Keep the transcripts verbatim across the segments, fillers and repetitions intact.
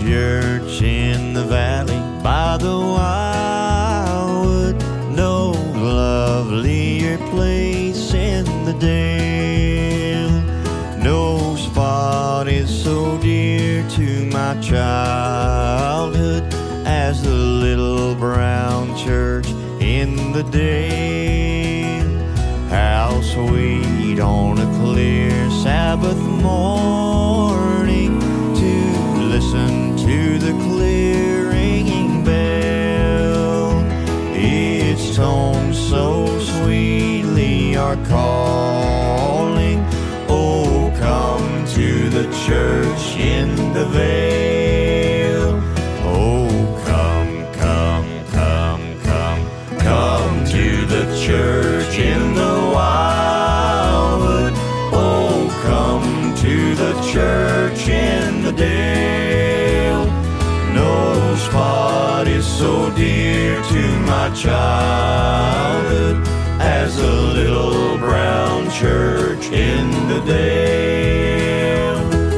church in the valley by the wildwood, no lovelier place in the dale. No spot is so dear to my childhood as the little brown church in the dale. How sweet on a clear Sabbath morning to listen to the clear ringing bell. Its tones so sweetly are calling, oh, come to the church in the vale. Oh, come, come, come, come, come to the church in the wildwood. Oh, come to the church in the dale. No spot is so dear to my childhood as a little brown church in the dale.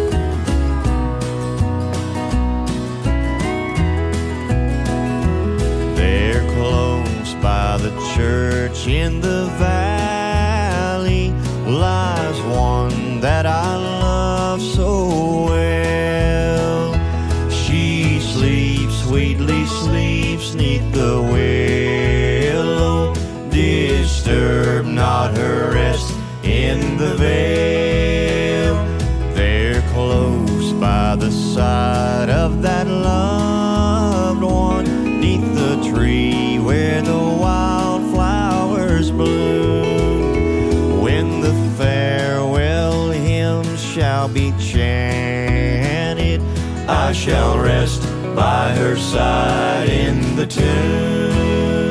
There close by the church in the valley lies one that I love so well. She sleeps, sweetly sleeps neath the willow. Disturb not her rest in the vale. There close by the side of that loved one, neath the tree where the wildflowers bloom, when the farewell hymn shall be chanted, I shall rest by her side in the tomb.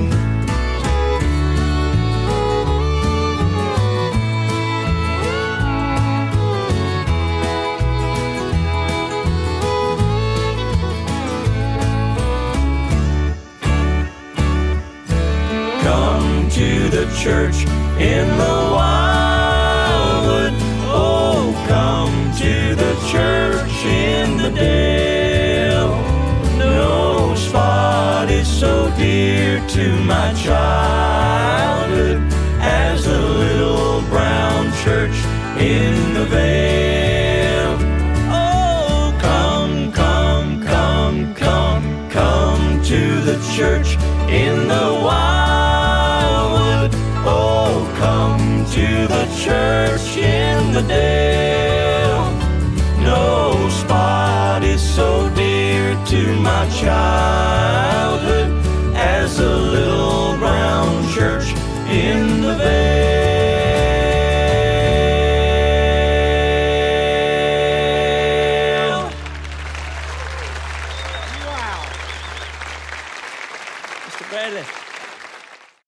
Come to the church in the wildwood. Oh, come to the church in the dale. No spot is so dear to my childhood as the little brown church in the vale. Oh, come, come, come, come, come to the church in the wildwood. Oh, come to the church in the dale. No spot is so dear to my childhood as a little brown church in the vale.